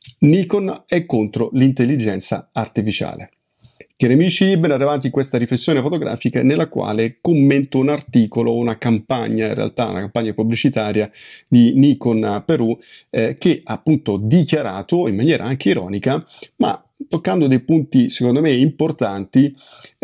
Nikon è contro l'intelligenza artificiale. Cari amici, ben arrivati in questa riflessione fotografica nella quale commento un articolo, una campagna, in realtà una campagna pubblicitaria di Nikon Perù che ha appunto dichiarato in maniera anche ironica, ma toccando dei punti secondo me importanti,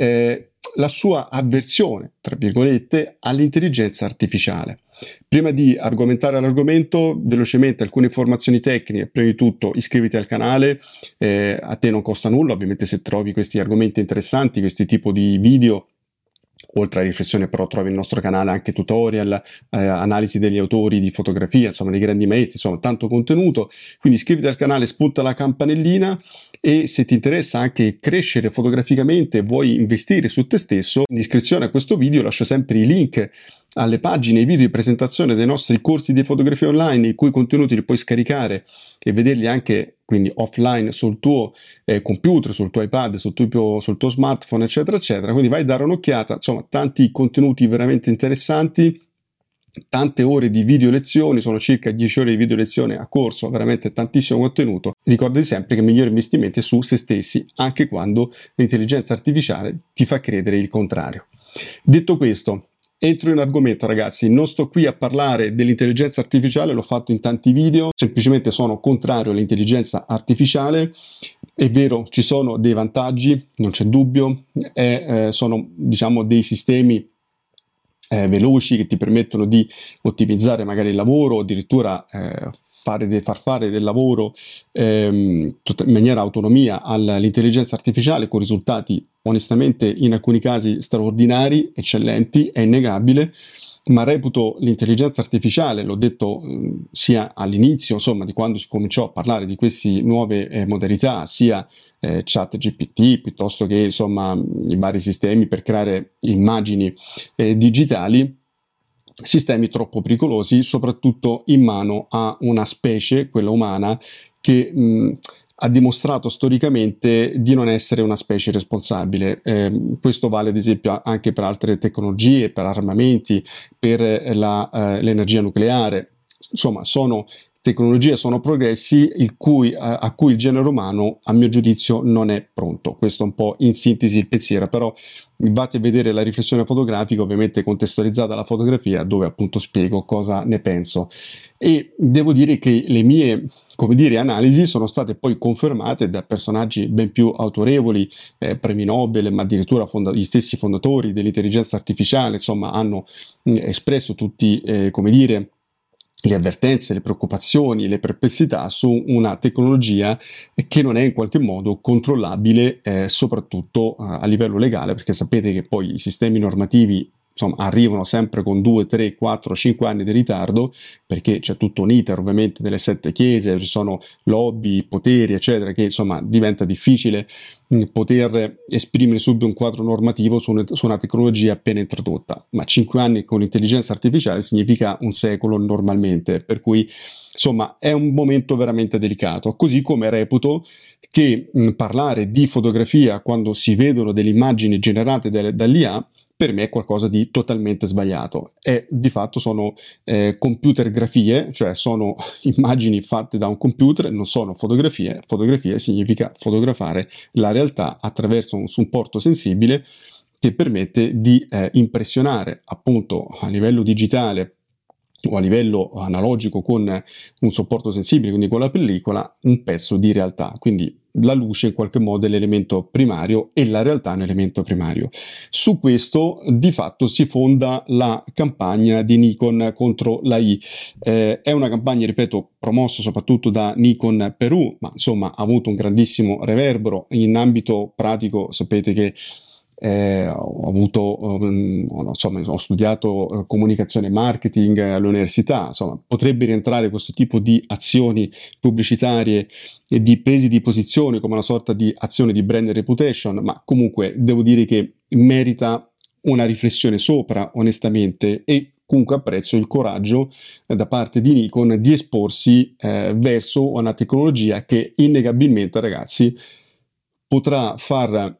la sua avversione, tra virgolette, all'intelligenza artificiale. Prima di argomentare l'argomento, velocemente alcune informazioni tecniche. Prima di tutto iscriviti al canale, a te non costa nulla, ovviamente se trovi questi argomenti interessanti, questi tipo di video. Oltre a riflessione però trovi nel nostro canale anche tutorial, analisi degli autori di fotografia, insomma dei grandi maestri, insomma tanto contenuto, quindi iscriviti al canale, spunta la campanellina e se ti interessa anche crescere fotograficamente e vuoi investire su te stesso, in descrizione a questo video lascio sempre i link alle pagine e video di presentazione dei nostri corsi di fotografia online, i cui contenuti li puoi scaricare e vederli anche quindi offline sul tuo computer, sul tuo iPad, sul tuo smartphone, eccetera, eccetera. Quindi vai a dare un'occhiata, insomma, tanti contenuti veramente interessanti, tante ore di video lezioni, sono circa 10 ore di video lezione a corso, veramente tantissimo contenuto. Ricordati sempre che il migliore investimento è su se stessi, anche quando l'intelligenza artificiale ti fa credere il contrario. Detto questo, entro in argomento ragazzi, non sto qui a parlare dell'intelligenza artificiale, l'ho fatto in tanti video, semplicemente sono contrario all'intelligenza artificiale. È vero, ci sono dei vantaggi, non c'è dubbio, sono diciamo dei sistemi veloci che ti permettono di ottimizzare magari il lavoro, o addirittura far fare del lavoro in maniera autonomia all'intelligenza artificiale con risultati onestamente in alcuni casi straordinari, eccellenti, è innegabile, ma reputo l'intelligenza artificiale, l'ho detto sia all'inizio, insomma, di quando si cominciò a parlare di queste nuove modalità, sia ChatGPT piuttosto che insomma i vari sistemi per creare immagini digitali, sistemi troppo pericolosi, soprattutto in mano a una specie, quella umana, che ha dimostrato storicamente di non essere una specie responsabile. Questo vale ad esempio anche per altre tecnologie, per armamenti, per l'energia nucleare. Insomma, sono tecnologie, sono progressi a cui il genere umano, a mio giudizio, non è pronto. Questo è un po' in sintesi il pensiero, però vatti a vedere la riflessione fotografica, ovviamente contestualizzata alla fotografia, dove appunto spiego cosa ne penso. E devo dire che le mie, come dire, analisi sono state poi confermate da personaggi ben più autorevoli, premi Nobel, ma addirittura gli stessi fondatori dell'intelligenza artificiale, insomma, hanno espresso tutti, come dire, le avvertenze, le preoccupazioni, le perplessità su una tecnologia che non è in qualche modo controllabile, soprattutto a livello legale, perché sapete che poi i sistemi normativi insomma arrivano sempre con 2, 3, 4, 5 anni di ritardo, perché c'è tutto un iter ovviamente delle 7 chiese, ci sono lobby, poteri, eccetera, che insomma diventa difficile poter esprimere subito un quadro normativo su una tecnologia appena introdotta, ma 5 anni con l'intelligenza artificiale significa un secolo normalmente, per cui insomma è un momento veramente delicato, così come reputo che parlare di fotografia quando si vedono delle immagini generate dall'IA per me è qualcosa di totalmente sbagliato e di fatto sono computergrafie, cioè sono immagini fatte da un computer, non sono fotografie. Fotografie significa fotografare la realtà attraverso un supporto sensibile che permette di impressionare appunto a livello digitale o a livello analogico con un supporto sensibile, quindi con la pellicola, un pezzo di realtà. Quindi la luce in qualche modo è l'elemento primario e la realtà è un elemento primario. Su questo di fatto si fonda la campagna di Nikon contro l'AI. È una campagna, ripeto, promossa soprattutto da Nikon Perù, ma insomma ha avuto un grandissimo reverbero in ambito pratico. Sapete che ho studiato comunicazione e marketing all'università, insomma potrebbe rientrare questo tipo di azioni pubblicitarie e di presi di posizione come una sorta di azione di brand reputation, ma comunque devo dire che merita una riflessione sopra onestamente, e comunque apprezzo il coraggio da parte di Nikon di esporsi verso una tecnologia che innegabilmente, ragazzi, potrà far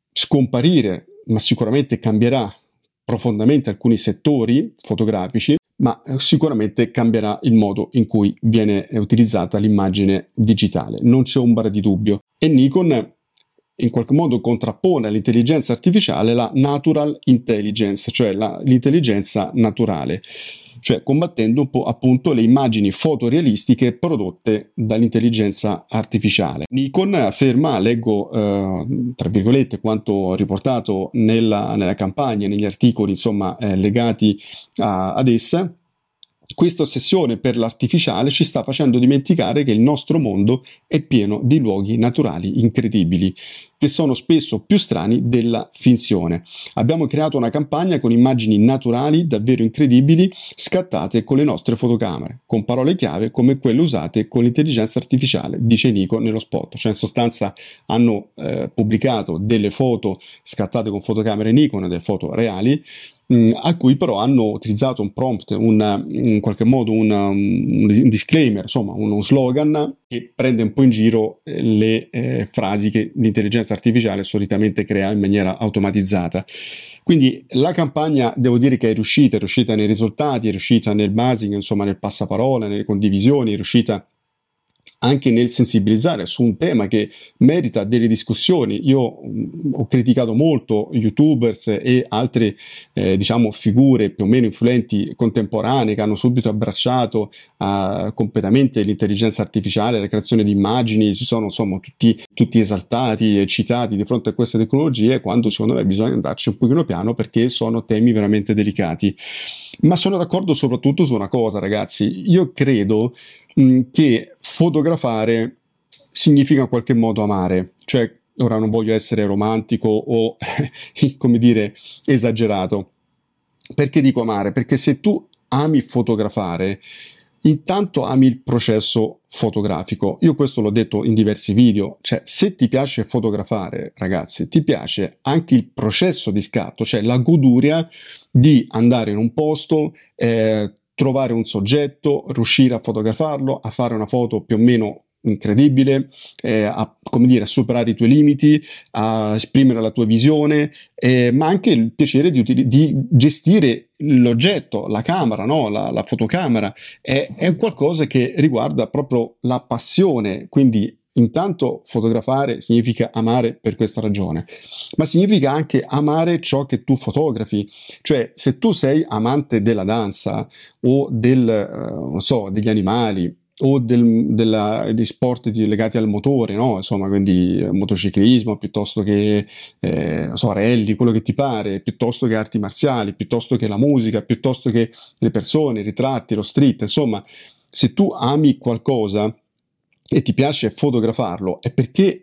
scomparire, ma sicuramente cambierà profondamente alcuni settori fotografici, ma sicuramente cambierà il modo in cui viene utilizzata l'immagine digitale, non c'è ombra di dubbio. E Nikon in qualche modo contrappone all'intelligenza artificiale la natural intelligence, cioè l'intelligenza naturale, cioè combattendo un po' appunto le immagini fotorealistiche prodotte dall'intelligenza artificiale. Nikon afferma, leggo tra virgolette quanto riportato nella campagna, negli articoli insomma legati ad essa, questa ossessione per l'artificiale ci sta facendo dimenticare che il nostro mondo è pieno di luoghi naturali incredibili, che sono spesso più strani della finzione. Abbiamo creato una campagna con immagini naturali davvero incredibili, scattate con le nostre fotocamere, con parole chiave come quelle usate con l'intelligenza artificiale, dice Nico nello spot. Cioè in sostanza hanno pubblicato delle foto scattate con fotocamere Nikon, delle foto reali, a cui però hanno utilizzato un prompt, in qualche modo un disclaimer, insomma uno slogan che prende un po' in giro le frasi che l'intelligenza artificiale solitamente crea in maniera automatizzata. Quindi la campagna devo dire che è riuscita nei risultati, è riuscita nel buzzing, insomma nel passaparola, nelle condivisioni, è riuscita anche nel sensibilizzare su un tema che merita delle discussioni. Io ho criticato molto youtubers e altre diciamo figure più o meno influenti contemporanee che hanno subito abbracciato completamente l'intelligenza artificiale, la creazione di immagini, si sono insomma tutti esaltati e citati di fronte a queste tecnologie, quando secondo me bisogna andarci un pochino piano perché sono temi veramente delicati. Ma sono d'accordo soprattutto su una cosa, ragazzi, io credo che fotografare significa in qualche modo amare, cioè ora non voglio essere romantico o come dire esagerato. Perché dico amare? Perché se tu ami fotografare, intanto ami il processo fotografico. Io questo l'ho detto in diversi video, cioè se ti piace fotografare, ragazzi, ti piace anche il processo di scatto, cioè la goduria di andare in un posto, trovare un soggetto, riuscire a fotografarlo, a fare una foto più o meno incredibile, come dire, a superare i tuoi limiti, a esprimere la tua visione, ma anche il piacere di gestire l'oggetto, la camera, no? La fotocamera, è qualcosa che riguarda proprio la passione, quindi intanto fotografare significa amare per questa ragione, ma significa anche amare ciò che tu fotografi, cioè se tu sei amante della danza o non so, degli animali o degli sport legati al motore, no? Insomma, quindi motociclismo piuttosto che non so, rally, quello che ti pare, piuttosto che arti marziali, piuttosto che la musica, piuttosto che le persone, i ritratti, lo street, insomma, se tu ami qualcosa e ti piace fotografarlo, è perché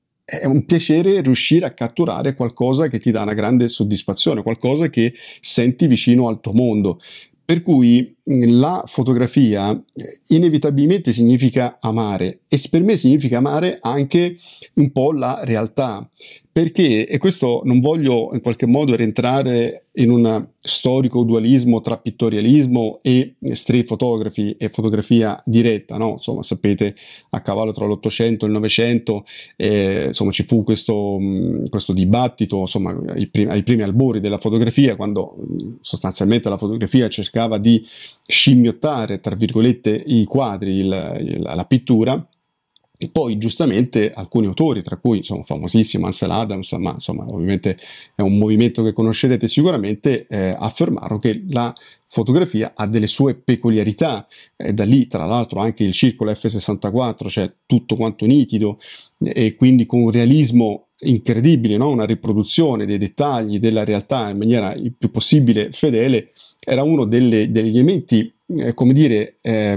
è un piacere riuscire a catturare qualcosa che ti dà una grande soddisfazione, qualcosa che senti vicino al tuo mondo. Per cui la fotografia inevitabilmente significa amare, e per me significa amare anche un po' la realtà, perché, e questo non voglio in qualche modo rientrare in un storico dualismo tra pittorialismo e street photography e fotografia diretta, no? Insomma, sapete, a cavallo tra l'Ottocento e il Novecento, insomma, ci fu questo dibattito, insomma, ai primi albori della fotografia, quando sostanzialmente la fotografia cercava di scimmiottare, tra virgolette, i quadri, la pittura. E poi giustamente alcuni autori, tra cui insomma famosissimo Ansel Adams, ma insomma ovviamente è un movimento che conoscerete sicuramente, affermarono che la fotografia ha delle sue peculiarità, da lì tra l'altro anche il circolo F64, cioè tutto quanto nitido e quindi con un realismo incredibile, no? Una riproduzione dei dettagli della realtà in maniera il più possibile fedele, era uno degli elementi, come dire,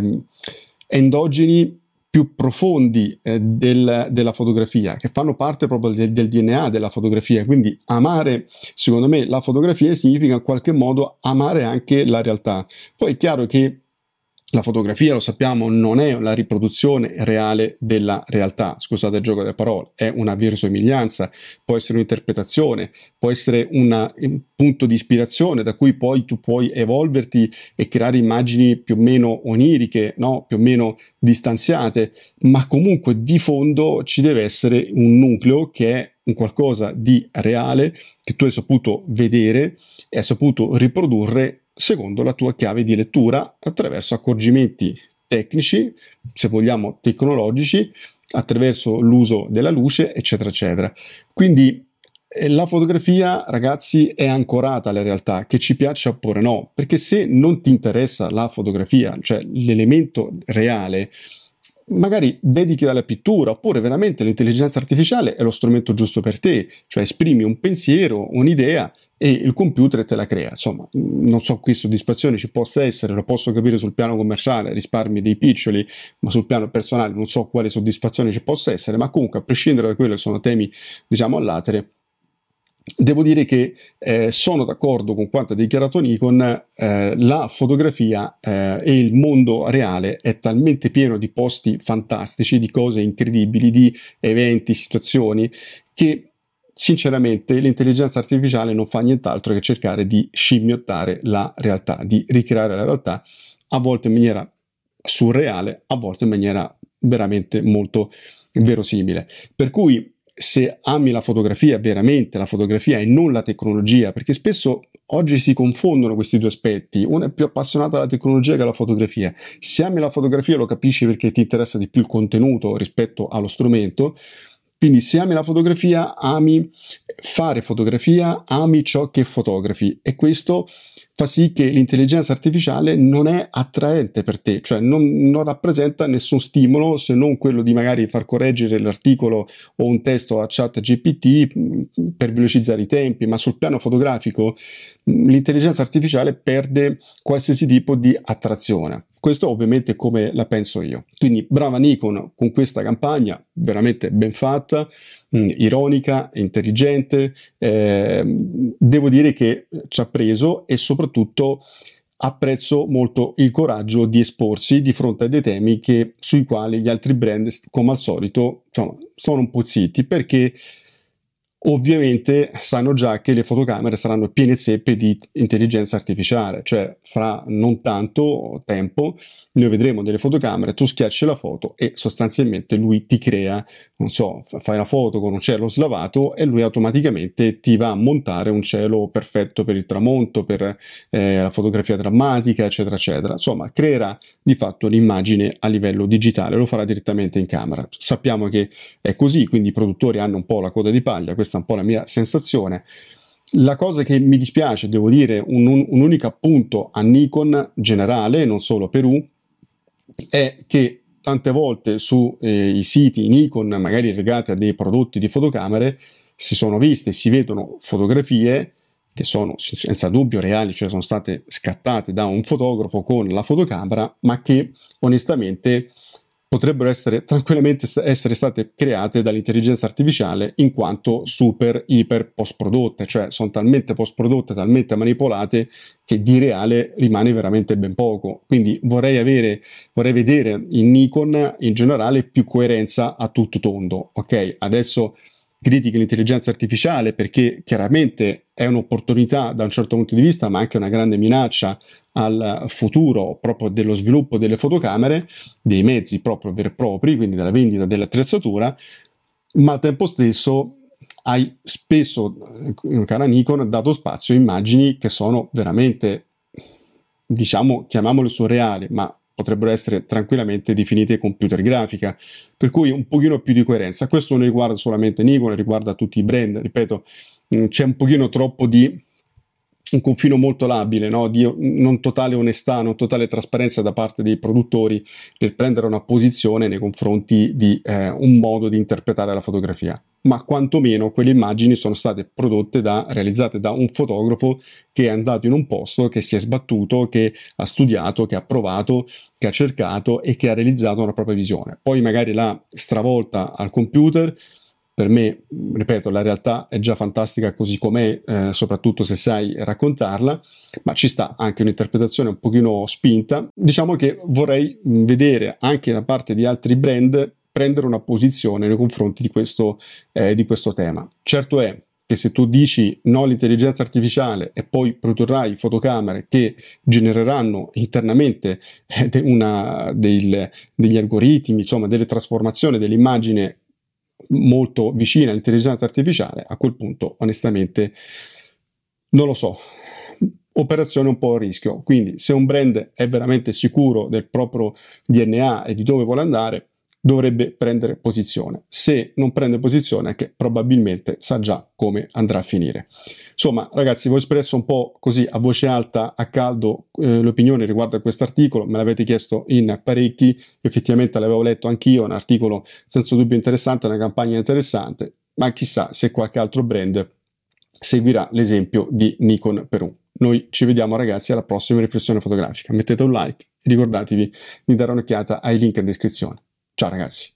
endogeni più profondi della fotografia, che fanno parte proprio del DNA della fotografia. Quindi amare, secondo me, la fotografia significa in qualche modo amare anche la realtà. Poi è chiaro che la fotografia, lo sappiamo, non è la riproduzione reale della realtà, scusate il gioco delle parole, è una verosimiglianza, può essere un'interpretazione, può essere un punto di ispirazione da cui poi tu puoi evolverti e creare immagini più o meno oniriche, no? Più o meno distanziate, ma comunque di fondo ci deve essere un nucleo che è un qualcosa di reale che tu hai saputo vedere e hai saputo riprodurre secondo la tua chiave di lettura attraverso accorgimenti tecnici, se vogliamo tecnologici, attraverso l'uso della luce, eccetera, eccetera. Quindi la fotografia, ragazzi, è ancorata alla realtà, che ci piaccia oppure no, perché se non ti interessa la fotografia, cioè l'elemento reale, magari dedichi alla pittura, oppure veramente l'intelligenza artificiale è lo strumento giusto per te, cioè esprimi un pensiero, un'idea e il computer te la crea. Insomma, non so che soddisfazione ci possa essere, lo posso capire sul piano commerciale, risparmi dei piccioli, ma sul piano personale non so quale soddisfazione ci possa essere, ma comunque a prescindere da quello che sono temi, diciamo, all'atere, devo dire che sono d'accordo con quanto ha dichiarato Nikon, la fotografia e il mondo reale è talmente pieno di posti fantastici, di cose incredibili, di eventi, situazioni, che sinceramente l'intelligenza artificiale non fa nient'altro che cercare di scimmiottare la realtà, di ricreare la realtà, a volte in maniera surreale, a volte in maniera veramente molto verosimile. Per cui se ami la fotografia, veramente la fotografia e non la tecnologia, perché spesso oggi si confondono questi due aspetti, uno è più appassionato alla tecnologia che alla fotografia. Se ami la fotografia lo capisci perché ti interessa di più il contenuto rispetto allo strumento, quindi se ami la fotografia, ami fare fotografia, ami ciò che fotografi e questo fa sì che l'intelligenza artificiale non è attraente per te, cioè non rappresenta nessun stimolo se non quello di magari far correggere l'articolo o un testo a ChatGPT per velocizzare i tempi, ma sul piano fotografico l'intelligenza artificiale perde qualsiasi tipo di attrazione. Questo ovviamente come la penso io. Quindi brava Nikon con questa campagna, veramente ben fatta, ironica, intelligente, devo dire che ci ha preso e soprattutto apprezzo molto il coraggio di esporsi di fronte a dei temi sui quali gli altri brand, come al solito, insomma, sono un po' zitti perché ovviamente sanno già che le fotocamere saranno piene zeppe di intelligenza artificiale, cioè fra non tanto tempo noi vedremo delle fotocamere, tu schiacci la foto e sostanzialmente lui ti crea, non so, fai una foto con un cielo slavato e lui automaticamente ti va a montare un cielo perfetto per il tramonto, per la fotografia drammatica, eccetera, eccetera. Insomma, creerà di fatto un'immagine a livello digitale, lo farà direttamente in camera. Sappiamo che è così, quindi i produttori hanno un po' la coda di paglia, questa è un po' la mia sensazione. La cosa che mi dispiace, devo dire, un unico appunto a Nikon generale, non solo Perù, è che tante volte su i siti Nikon, magari legati a dei prodotti di fotocamere, si sono viste, si vedono fotografie che sono senza dubbio reali, cioè sono state scattate da un fotografo con la fotocamera, ma che onestamente potrebbero tranquillamente essere state create dall'intelligenza artificiale in quanto super iper post prodotte, cioè sono talmente post prodotte, talmente manipolate che di reale rimane veramente ben poco. Quindi vorrei vedere in Nikon in generale più coerenza a tutto tondo. Ok, adesso critichi l'intelligenza artificiale perché chiaramente è un'opportunità da un certo punto di vista, ma anche una grande minaccia al futuro proprio dello sviluppo delle fotocamere, dei mezzi proprio veri e propri, quindi della vendita dell'attrezzatura, ma al tempo stesso hai spesso, cara Nikon, dato spazio a immagini che sono veramente, diciamo, chiamiamole surreali, ma potrebbero essere tranquillamente definite computer grafica, per cui un pochino più di coerenza. Questo non riguarda solamente Nikon, riguarda tutti i brand, ripeto, c'è un pochino troppo di un confine molto labile, no? Di non totale onestà, non totale trasparenza da parte dei produttori per prendere una posizione nei confronti di un modo di interpretare la fotografia. Ma quantomeno quelle immagini sono state realizzate da un fotografo che è andato in un posto, che si è sbattuto, che ha studiato, che ha provato, che ha cercato e che ha realizzato una propria visione. Poi magari l'ha stravolta al computer. Per me, ripeto, la realtà è già fantastica così com'è, soprattutto se sai raccontarla, ma ci sta anche un'interpretazione un pochino spinta. Diciamo che vorrei vedere anche da parte di altri brand prendere una posizione nei confronti di questo tema. Certo è che se tu dici no all'intelligenza artificiale e poi produrrai fotocamere che genereranno internamente degli algoritmi, insomma delle trasformazioni dell'immagine molto vicina all'intelligenza artificiale, a quel punto onestamente non lo so. operazione un po' a rischio. Quindi se un brand è veramente sicuro del proprio DNA e di dove vuole andare, dovrebbe prendere posizione. Se non prende posizione è che probabilmente sa già come andrà a finire. Insomma, ragazzi, vi ho espresso un po' così a voce alta, a caldo, l'opinione riguardo a questo articolo. Me l'avete chiesto in parecchi, effettivamente l'avevo letto anch'io, un articolo senza dubbio interessante, una campagna interessante, ma chissà se qualche altro brand seguirà l'esempio di Nikon Perù. Noi ci vediamo, ragazzi, alla prossima riflessione fotografica. Mettete un like e ricordatevi di dare un'occhiata ai link in descrizione. Ciao ragazzi!